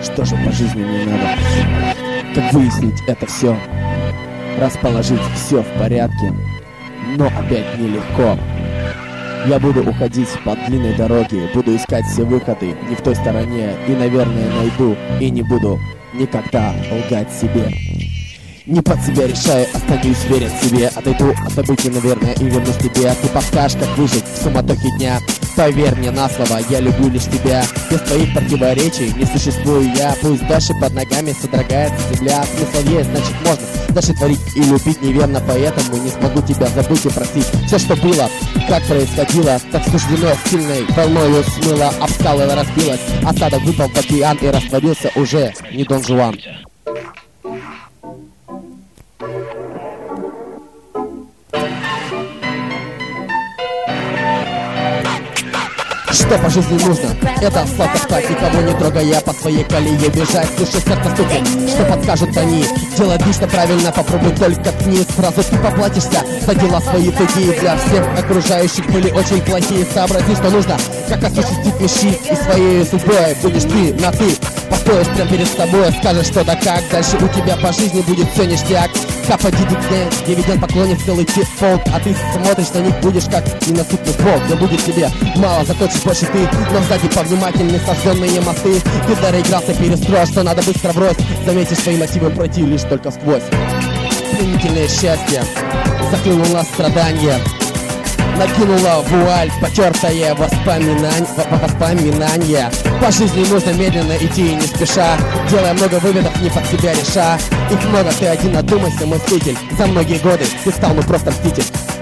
Что же по жизни мне надо? Как выяснить это все? Расположить все в порядке, но опять нелегко. Я буду уходить по длинной дороге, буду искать все выходы не в той стороне, и, наверное, найду, и не буду никогда лгать себе. Не под себя решаю, останусь верен себе. Отойду от событий, наверное, и вернусь к тебе. Ты подскажешь, как выжить в суматохе дня. Поверь мне на слово, я люблю лишь тебя. Без твоих противоречий не существую я. Пусть дальше под ногами содрогается земля. Смысл есть, значит можно дальше творить и любить неверно. Поэтому не смогу тебя забыть и простить. Все, что было, как происходило, так суждено сильной волною смыло, об скалы разбилось. Осадок выпал в океан и растворился уже не Дон Жуан. Что по жизни нужно? Это сладко спать, никого не трогая, по своей колее бежать, слушай сердце стукает, что подскажут они. Делай что правильно, попробуй только вниз. Сразу ты поплатишься за дела свои тугие. Для всех окружающих были очень плохие. Сообрази, что нужно, как осуществить мечты, и своей судьбой будешь ты на ты. Постоишь прям перед собой, скажешь что да как. Дальше у тебя по жизни будет все ништяк. Капа дивиденд поклонит целый полк, а ты смотришь на них, будешь как ненасытный волк. Но будет тебе мало, закончишь больше ты, но сзади повнимательнее сожженные мосты. Ты доигрался, перестроишь, что надо быстро брось. Заметишь, свои мотивы пройти лишь только сквозь. Пленительное счастье заклинуло страдания, накинула вуаль, потертое воспоминание. По жизни нужно медленно идти, не спеша, делая много выводов, не под себя реша. Их много, ты один одумайся, мыслитель. За многие годы ты стал просто мститель.